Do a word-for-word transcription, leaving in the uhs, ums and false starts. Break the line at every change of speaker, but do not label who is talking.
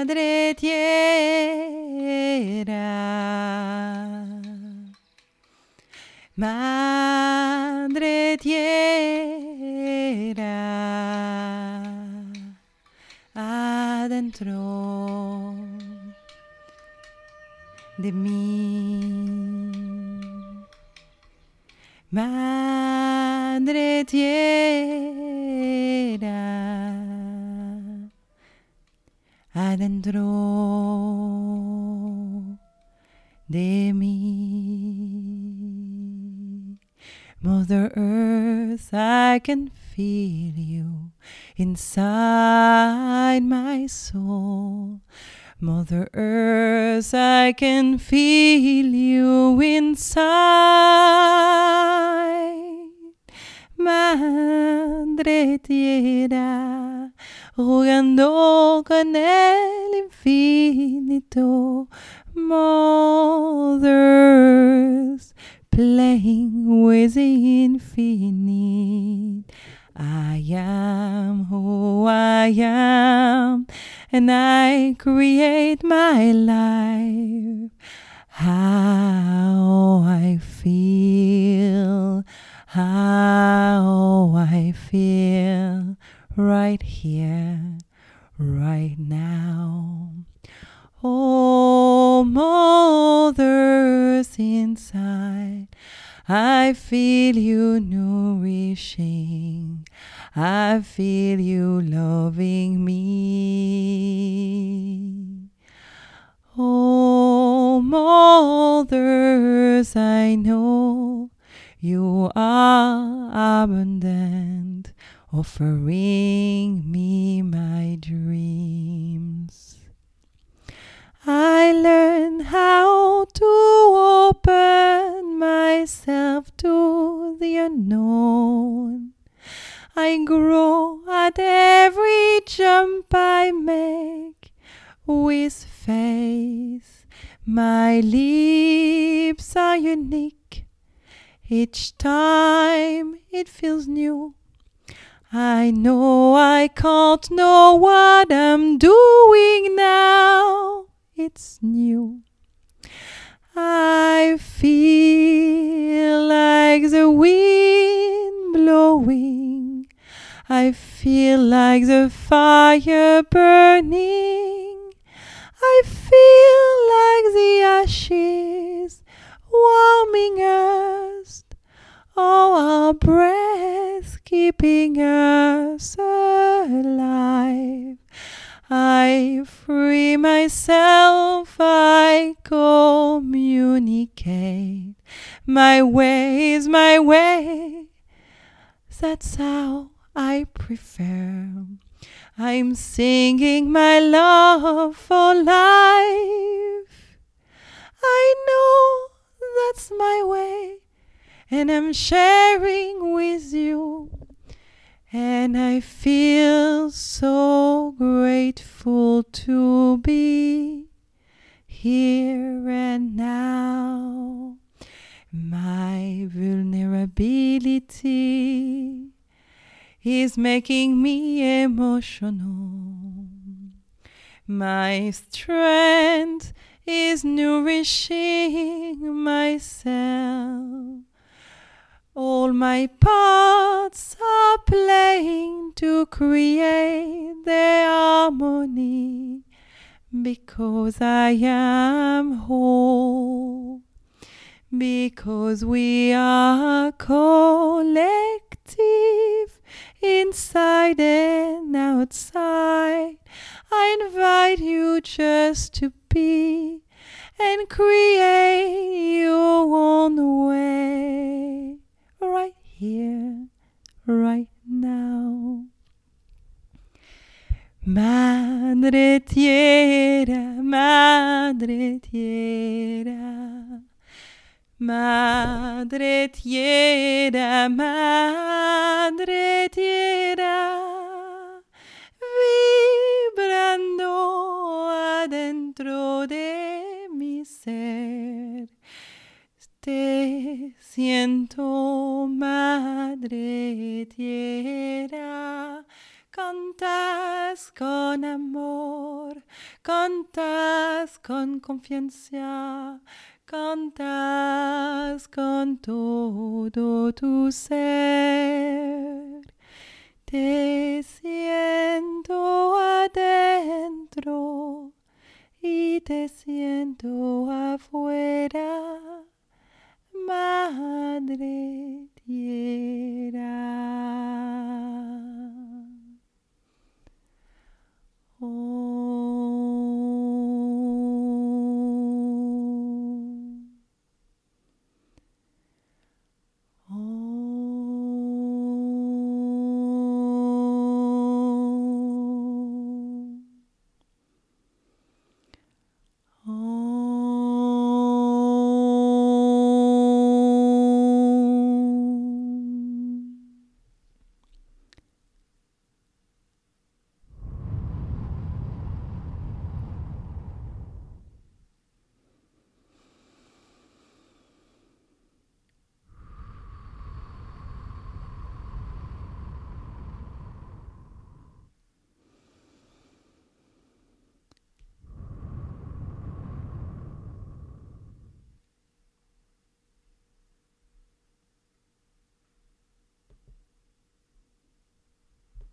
Madre tierra, Madre tierra, adentro de mí, Madre tierra, adentro de mí. Mother Earth, I can feel you inside my soul. Mother Earth, I can feel you inside. Madre Tierra, jugando con el infinito. Mothers, playing with the infinite. I am who I am, and I create my life. How I feel, how I feel, right here, right now. Oh, mothers inside, I feel you nourishing, I feel you loving me. Oh, mothers, I know you are abundant, offering me my dreams. I learn how to open myself to the unknown. I grow at every jump I make with faith. My lips are unique. Each time it feels new. I know I can't know what I'm doing now. It's new. I feel like the wind blowing. I feel like the fire burning. I feel like the ashes warming us. Oh, our breath keeping us alive. I free myself, I communicate. My way is my way. That's how I prefer. I'm singing my love for life. I know that's my way, and I'm sharing with you. And I feel so grateful to be here and now. My vulnerability is making me emotional. My strength is nourishing myself. All my parts are playing to create their harmony, because I am whole, because we are collective, inside and outside. I invite you just to be and create your own way. Right here, right now. Madre Tierra, Madre Tierra, Madre Tierra, Madre Tierra, vibrando adentro de mi ser. Te siento, Madre Tierra, cantas con amor, Cantas con confianza, cantas con todo tu ser. Te siento adentro y te siento afuera, Madre Tierra. Oh,